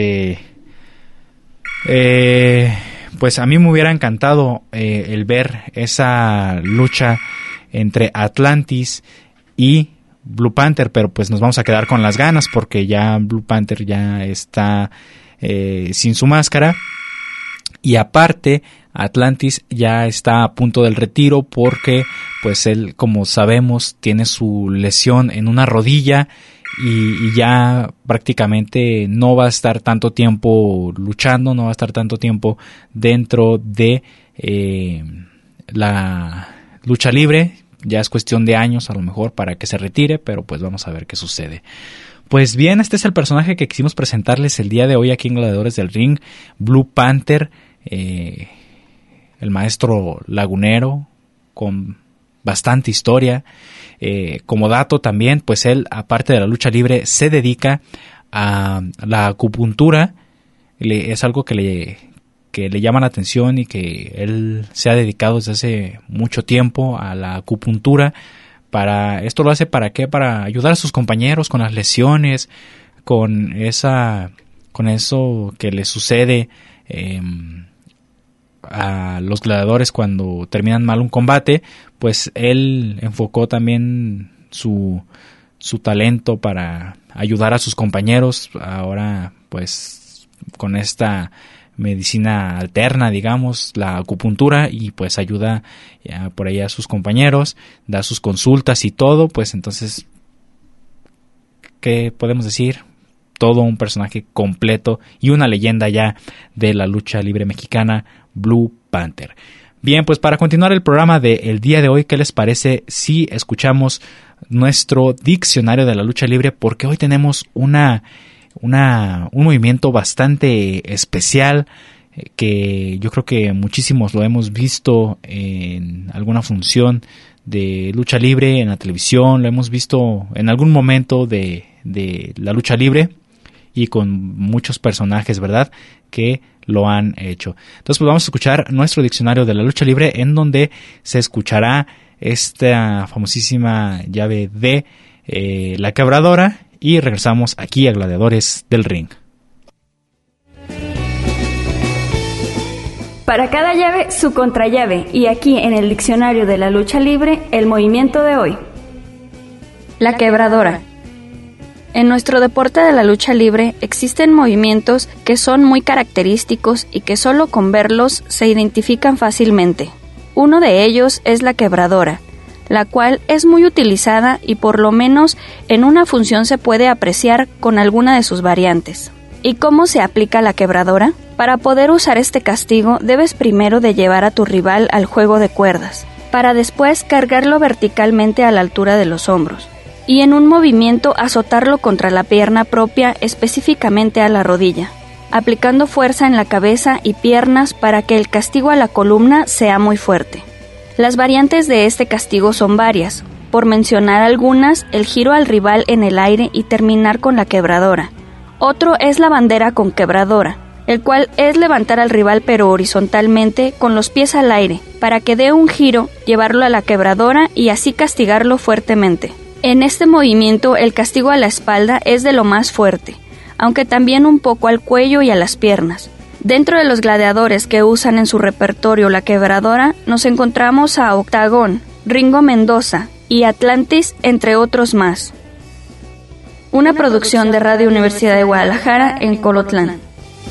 pues a mí me hubiera encantado el ver esa lucha entre Atlantis y Blue Panther, pero pues nos vamos a quedar con las ganas porque ya Blue Panther ya está sin su máscara. Y aparte, Atlantis ya está a punto del retiro porque pues él, como sabemos, tiene su lesión en una rodilla y ya prácticamente no va a estar tanto tiempo luchando, no va a estar tanto tiempo dentro de la lucha libre. Ya es cuestión de años a lo mejor para que se retire, pero pues vamos a ver qué sucede. Pues bien, este es el personaje que quisimos presentarles el día de hoy aquí en Gladiadores del Ring, Blue Panther, el maestro lagunero con bastante historia. Como dato también, pues él, aparte de la lucha libre, se dedica a la acupuntura. Es algo que le llama la atención y que él se ha dedicado desde hace mucho tiempo a la acupuntura. Esto lo hace ¿para qué? Para ayudar a sus compañeros con las lesiones, con eso que le sucede a los gladiadores cuando terminan mal un combate. Pues él enfocó también su talento para ayudar a sus compañeros. Ahora pues con esta medicina alterna, digamos, la acupuntura, y pues ayuda por ahí a sus compañeros, da sus consultas y todo. Pues entonces, ¿qué podemos decir? Todo un personaje completo y una leyenda ya de la lucha libre mexicana, Blue Panther. Bien, pues para continuar el programa del día de hoy, ¿qué les parece si escuchamos nuestro diccionario de la lucha libre? Porque hoy tenemos un movimiento bastante especial que yo creo que muchísimos lo hemos visto en alguna función de lucha libre en la televisión, lo hemos visto en algún momento de la lucha libre y con muchos personajes, ¿verdad?, que lo han hecho. Entonces pues vamos a escuchar nuestro diccionario de la lucha libre, en donde se escuchará esta famosísima llave de la quebradora. Y regresamos aquí a Gladiadores del Ring. Para cada llave, su contrallave. Y aquí en el diccionario de la lucha libre, el movimiento de hoy. La quebradora. En nuestro deporte de la lucha libre existen movimientos que son muy característicos y que solo con verlos se identifican fácilmente. Uno de ellos es la quebradora, la cual es muy utilizada y por lo menos en una función se puede apreciar con alguna de sus variantes. ¿Y cómo se aplica la quebradora? Para poder usar este castigo debes primero de llevar a tu rival al juego de cuerdas, para después cargarlo verticalmente a la altura de los hombros, y en un movimiento azotarlo contra la pierna propia, específicamente a la rodilla, aplicando fuerza en la cabeza y piernas para que el castigo a la columna sea muy fuerte. Las variantes de este castigo son varias. Por mencionar algunas, el giro al rival en el aire y terminar con la quebradora. Otro es la bandera con quebradora, el cual es levantar al rival pero horizontalmente con los pies al aire, para que dé un giro, llevarlo a la quebradora y así castigarlo fuertemente. En este movimiento el castigo a la espalda es de lo más fuerte, aunque también un poco al cuello y a las piernas. Dentro de los gladiadores que usan en su repertorio la quebradora, nos encontramos a Octagón, Ringo Mendoza y Atlantis, entre otros más. Una producción de Radio Universidad de Guadalajara en Colotlán.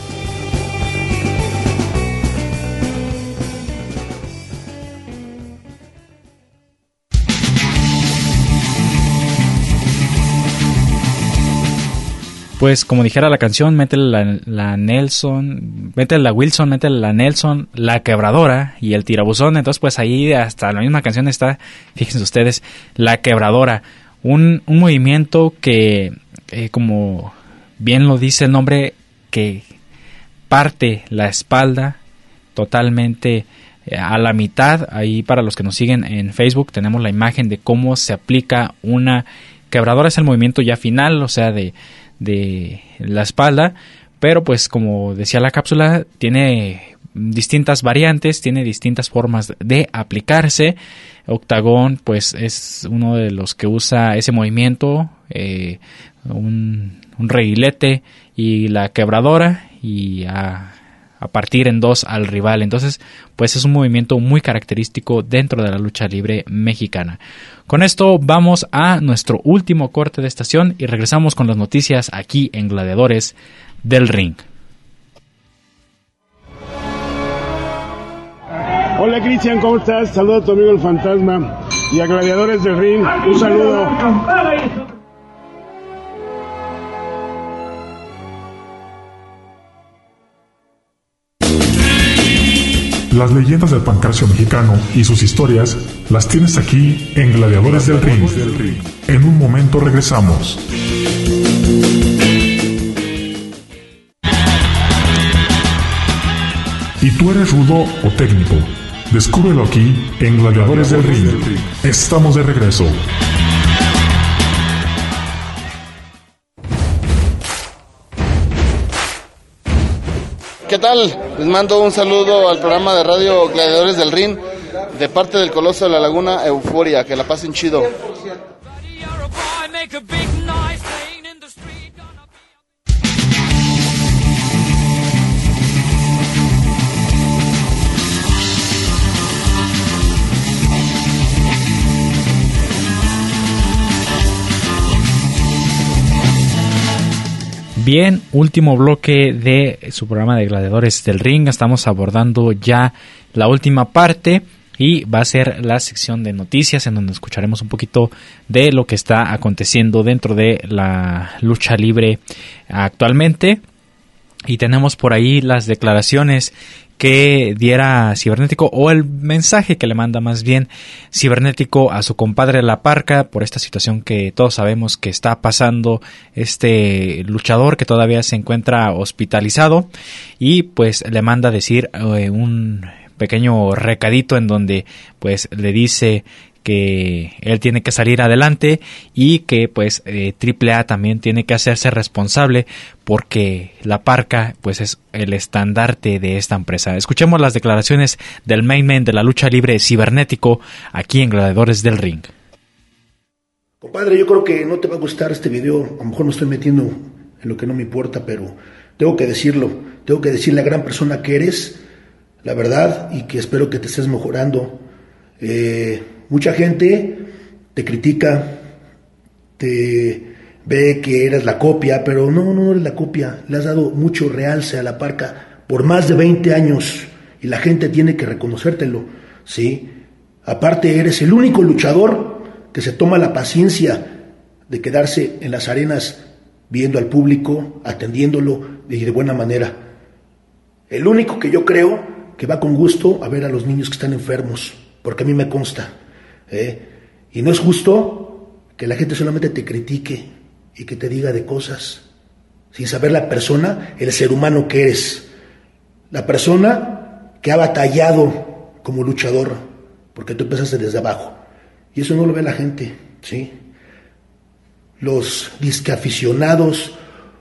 Pues como dijera la canción, métele la Nelson, métele la Wilson, métele la Nelson, la quebradora y el tirabuzón. Entonces pues ahí hasta la misma canción está, fíjense ustedes, la quebradora. Un movimiento que, como bien lo dice el nombre, que parte la espalda totalmente a la mitad. Ahí para los que nos siguen en Facebook tenemos la imagen de cómo se aplica una quebradora. Es el movimiento ya final, o sea, de la espalda, pero pues como decía la cápsula, tiene distintas variantes, tiene distintas formas de aplicarse. Octagón pues es uno de los que usa ese movimiento, un reguilete y la quebradora, y a partir en dos al rival. Entonces pues es un movimiento muy característico dentro de la lucha libre mexicana. Con esto vamos a nuestro último corte de estación y regresamos con las noticias aquí en Gladiadores del Ring. Hola Cristian, ¿cómo estás? Saludo a tu amigo el Fantasma y a Gladiadores del Ring. Un saludo. Las leyendas del pancracio mexicano y sus historias las tienes aquí en Gladiadores del Ring. En un momento regresamos. ¿Y tú eres rudo o técnico? Descúbrelo aquí en Gladiadores del Ring. Estamos de regreso. ¿Qué tal? Les mando un saludo al programa de radio Gladiadores del Ring de parte del Coloso de la Laguna, Euforia. Que la pasen chido. Bien, último bloque de su programa de Gladiadores del Ring. Estamos abordando ya la última parte y va a ser la sección de noticias en donde escucharemos un poquito de lo que está aconteciendo dentro de la lucha libre actualmente. Y tenemos por ahí las declaraciones que diera Cibernético, o el mensaje que le manda más bien Cibernético a su compadre La Parca por esta situación que todos sabemos que está pasando este luchador que todavía se encuentra hospitalizado, y pues le manda a decir un pequeño recadito en donde pues le dice que él tiene que salir adelante y que pues AAA también tiene que hacerse responsable porque La Parca pues es el estandarte de esta empresa. Escuchemos las declaraciones del main man de la lucha libre Cibernético aquí en Gladiadores del Ring. Compadre, yo creo que no te va a gustar este video, a lo mejor me estoy metiendo en lo que no me importa, pero tengo que decirlo, tengo que decir la gran persona que eres, la verdad, y que espero que te estés mejorando. Mucha gente te critica, te ve que eres la copia, pero no eres la copia. Le has dado mucho realce a La Parca por más de 20 años y la gente tiene que reconocértelo, ¿sí? Aparte, eres el único luchador que se toma la paciencia de quedarse en las arenas viendo al público, atendiéndolo de buena manera. El único que yo creo que va con gusto a ver a los niños que están enfermos, porque a mí me consta. Y no es justo que la gente solamente te critique y que te diga de cosas sin saber la persona, el ser humano que eres, la persona que ha batallado como luchador, porque tú empezaste desde abajo y eso no lo ve la gente, ¿sí? Los discaficionados,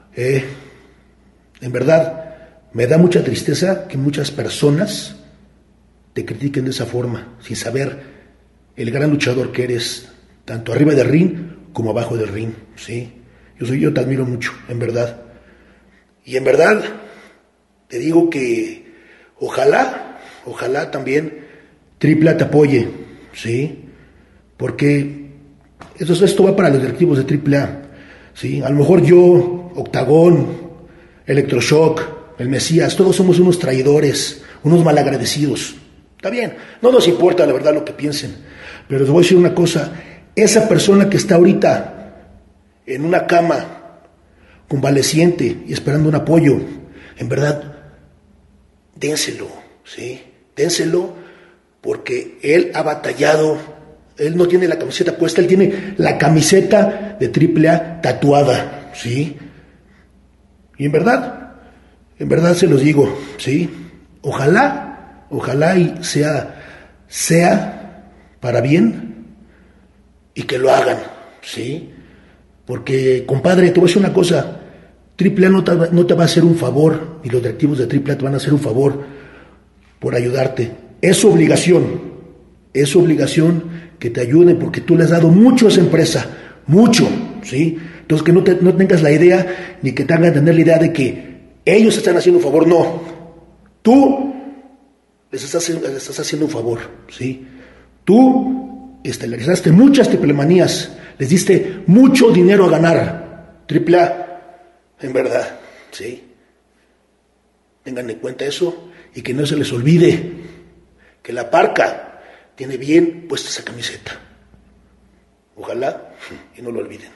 en verdad me da mucha tristeza que muchas personas te critiquen de esa forma, sin saber el gran luchador que eres, tanto arriba del ring como abajo del ring, ¿sí? Yo te admiro mucho, en verdad. Y en verdad, te digo que ojalá también AAA te apoye, ¿sí? Porque esto va para los directivos de AAA, ¿sí? A lo mejor yo, Octagón, Electroshock, el Mesías, todos somos unos traidores, unos malagradecidos. Está bien, no nos importa la verdad lo que piensen, pero les voy a decir una cosa, esa persona que está ahorita en una cama, convaleciente y esperando un apoyo, en verdad, dénselo, ¿sí? Dénselo, porque él ha batallado, él no tiene la camiseta puesta, él tiene la camiseta de AAA tatuada, ¿sí? Y en verdad se los digo, ¿sí? Ojalá y sea para bien y que lo hagan, ¿sí? Porque, compadre, te voy a decir una cosa, AAA no te va a hacer un favor, y los directivos de AAA te van a hacer un favor por ayudarte. Es su obligación que te ayuden, porque tú le has dado mucho a esa empresa, mucho, ¿sí? Entonces que no tengas la idea, ni que te hagan tener la idea de que ellos están haciendo un favor, no. Tú les estás haciendo un favor, ¿sí? Tú estelarizaste muchas triplemanías, les diste mucho dinero a ganar, AAA, en verdad, ¿sí? Tengan en cuenta eso y que no se les olvide que la Parca tiene bien puesta esa camiseta. Ojalá y no lo olviden.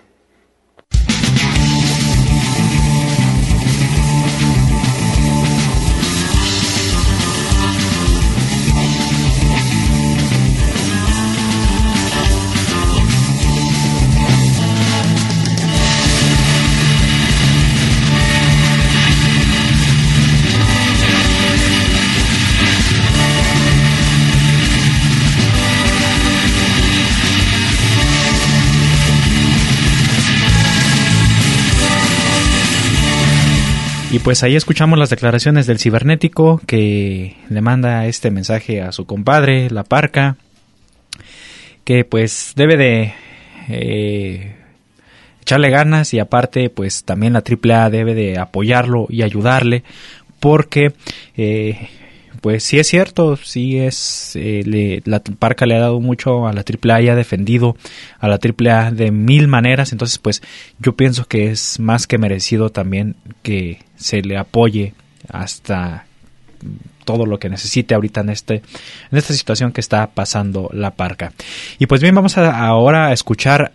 Y pues ahí escuchamos las declaraciones del cibernético que le manda este mensaje a su compadre, la Parca, que pues debe de echarle ganas y aparte pues también la AAA debe de apoyarlo y ayudarle porque pues sí es cierto, sí es la Parca le ha dado mucho a la AAA y ha defendido a la AAA de mil maneras, entonces pues yo pienso que es más que merecido también que se le apoye hasta todo lo que necesite ahorita en esta situación que está pasando la Parca. Y pues bien, vamos ahora a escuchar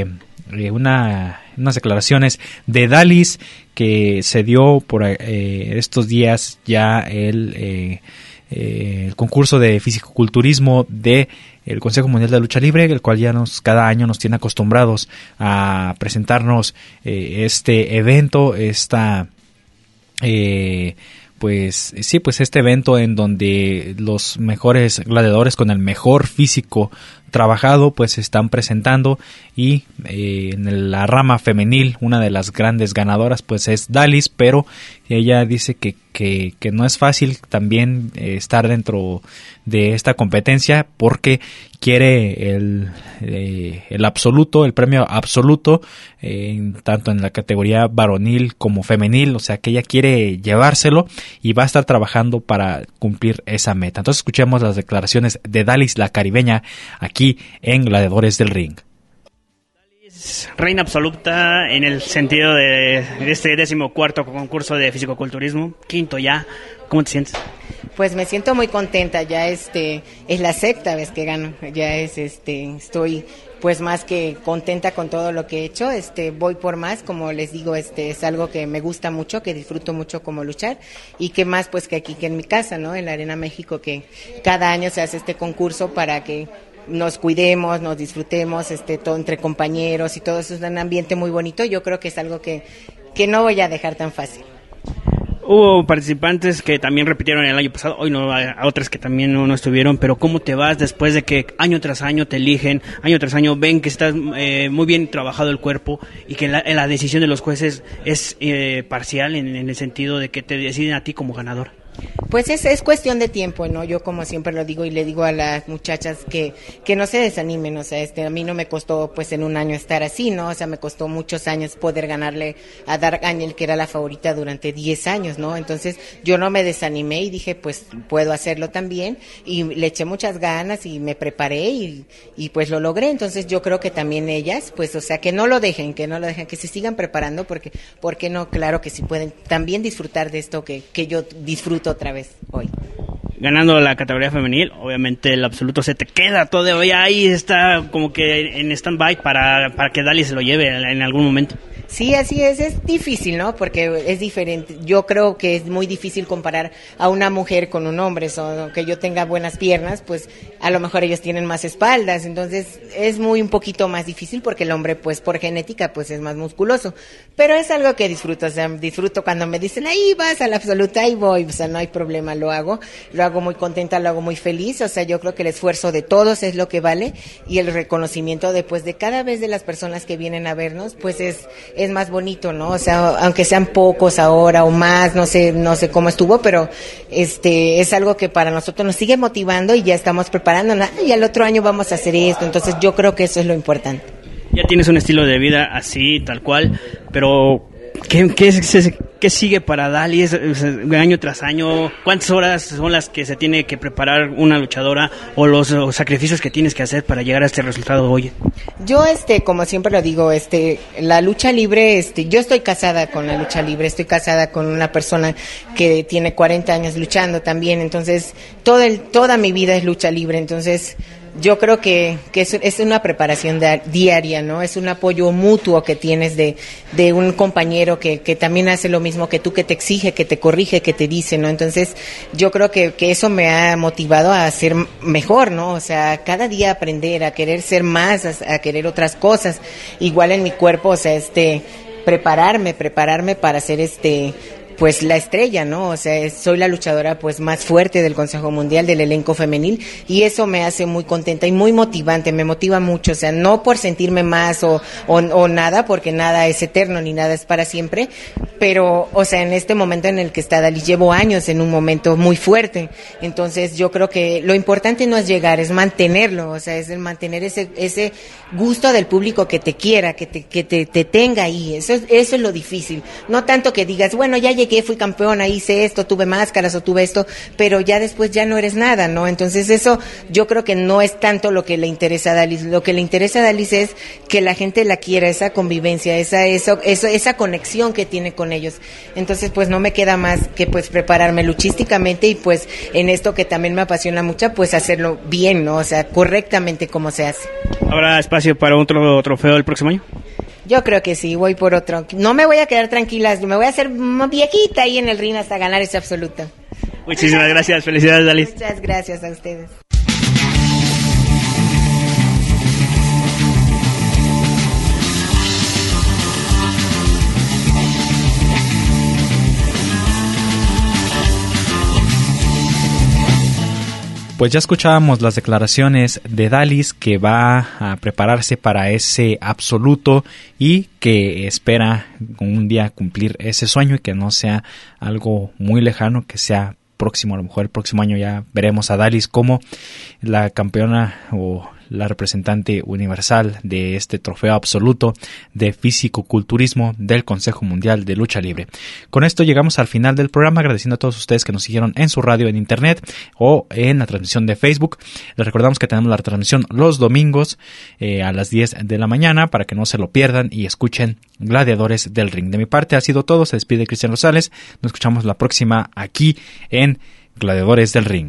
unas declaraciones de Dalis que se dio por estos días ya el concurso de fisicoculturismo de el Consejo Mundial de la Lucha Libre, el cual ya cada año nos tiene acostumbrados a presentarnos este evento, pues este evento en donde los mejores gladiadores con el mejor físico trabajado pues se están presentando y en la rama femenil una de las grandes ganadoras pues es Dalis, pero ella dice que no es fácil también estar dentro de esta competencia porque quiere el absoluto, el premio absoluto, tanto en la categoría varonil como femenil, o sea que ella quiere llevárselo y va a estar trabajando para cumplir esa meta. Entonces escuchemos las declaraciones de Dalis, la caribeña, aquí en Gladiadores del Ring. Reina absoluta en el sentido de este 14º concurso de fisicoculturismo, quinto ya. ¿Cómo te sientes? Pues me siento muy contenta, ya es la sexta vez que gano, ya estoy pues más que contenta con todo lo que he hecho, voy por más, como les digo, es algo que me gusta mucho, que disfruto mucho como luchar y que más pues que aquí que en mi casa, ¿no? En la Arena México, que cada año se hace este concurso para que nos cuidemos, nos disfrutemos, todo entre compañeros y todo eso es un ambiente muy bonito. Yo creo que es algo que no voy a dejar tan fácil. Hubo participantes que también repitieron el año pasado, hoy no, a otras que también no estuvieron, pero ¿cómo te vas después de que año tras año te eligen, año tras año ven que estás muy bien trabajado el cuerpo y que la decisión de los jueces es parcial en el sentido de que te deciden a ti como ganador? Pues es cuestión de tiempo, ¿no? Yo como siempre lo digo y le digo a las muchachas que no se desanimen, o sea, a mí no me costó pues en un año estar así, ¿no? O sea, me costó muchos años poder ganarle a Dark Angel, que era la favorita durante 10 años, ¿no? Entonces yo no me desanimé y dije, pues puedo hacerlo también y le eché muchas ganas y me preparé y pues lo logré. Entonces yo creo que también ellas, pues o sea, que no lo dejen, que se sigan preparando porque no, claro que sí pueden también disfrutar de esto que yo disfruto otra vez hoy. Ganando la categoría femenil, obviamente el absoluto se te queda todavía ahí, está como que en stand-by para que Dalis se lo lleve en algún momento. Sí, así es difícil, ¿no? Porque es diferente. Yo creo que es muy difícil comparar a una mujer con un hombre, que yo tenga buenas piernas, pues a lo mejor ellos tienen más espaldas, entonces es un poquito más difícil porque el hombre, pues por genética, pues es más musculoso. Pero es algo que disfruto, o sea, disfruto cuando me dicen, ahí vas a la absoluta, ahí voy, o sea, no hay problema, lo hago muy contenta, lo hago muy feliz, o sea, yo creo que el esfuerzo de todos es lo que vale y el reconocimiento después de cada vez de las personas que vienen a vernos, pues es más bonito, ¿no? O sea, aunque sean pocos ahora o más, no sé cómo estuvo, pero es algo que para nosotros nos sigue motivando y ya estamos preparándonos, y al otro año vamos a hacer esto, entonces yo creo que eso es lo importante. Ya tienes un estilo de vida así, tal cual, pero ¿Qué sigue para Dalis año tras año? ¿Cuántas horas son las que se tiene que preparar una luchadora o los sacrificios que tienes que hacer para llegar a este resultado hoy? Yo, como siempre lo digo, la lucha libre, yo estoy casada con la lucha libre, estoy casada con una persona que tiene 40 años luchando también, entonces toda mi vida es lucha libre, entonces yo creo que es una preparación diaria, ¿no? Es un apoyo mutuo que tienes de un compañero que también hace lo mismo que tú, que te exige, que te corrige, que te dice, ¿no? Entonces, yo creo que eso me ha motivado a ser mejor, ¿no? O sea, cada día aprender, a querer ser más, a querer otras cosas. Igual en mi cuerpo, o sea, prepararme para ser pues la estrella, ¿no? O sea, soy la luchadora pues más fuerte del Consejo Mundial, del elenco femenil, y eso me hace muy contenta y muy motivante, me motiva mucho, o sea, no por sentirme más o nada, porque nada es eterno ni nada es para siempre, pero, o sea, en este momento en el que está Dalis, llevo años en un momento muy fuerte, entonces yo creo que lo importante no es llegar, es mantenerlo, o sea, es el mantener ese gusto del público que te quiera, que te tenga ahí, eso es lo difícil, no tanto que digas, bueno, ya llegué, fui campeona, hice esto, tuve máscaras o tuve esto, pero ya después ya no eres nada, ¿no? Entonces eso yo creo que no es tanto lo que le interesa a Dalis, lo que le interesa a Dalis es que la gente la quiera, esa convivencia, esa conexión que tiene con ellos. Entonces pues no me queda más que pues prepararme luchísticamente y pues en esto que también me apasiona mucho, pues hacerlo bien, ¿no? O sea, correctamente como se hace. ¿Habrá espacio para otro trofeo el próximo año? Yo creo que sí, voy por otro. No me voy a quedar tranquila, me voy a hacer viejita ahí en el ring hasta ganar ese absoluto. Muchísimas gracias, felicidades, Dalis. Muchas gracias a ustedes. Pues ya escuchábamos las declaraciones de Dalis, que va a prepararse para ese absoluto y que espera un día cumplir ese sueño y que no sea algo muy lejano, que sea próximo. A lo mejor el próximo año ya veremos a Dalis como la campeona o la representante universal de este trofeo absoluto de físico-culturismo del Consejo Mundial de Lucha Libre. Con esto llegamos al final del programa, agradeciendo a todos ustedes que nos siguieron en su radio, en internet o en la transmisión de Facebook. Les recordamos que tenemos la transmisión los domingos a las 10 de la mañana para que no se lo pierdan y escuchen Gladiadores del Ring. De mi parte ha sido todo, se despide Cristian Rosales, nos escuchamos la próxima aquí en Gladiadores del Ring.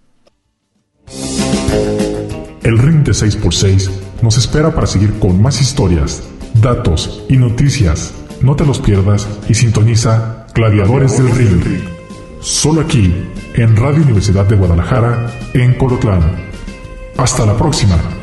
El Ring de 6x6 nos espera para seguir con más historias, datos y noticias. No te los pierdas y sintoniza Gladiadores del Ring. Solo aquí, en Radio Universidad de Guadalajara, en Colotlán. Hasta la próxima.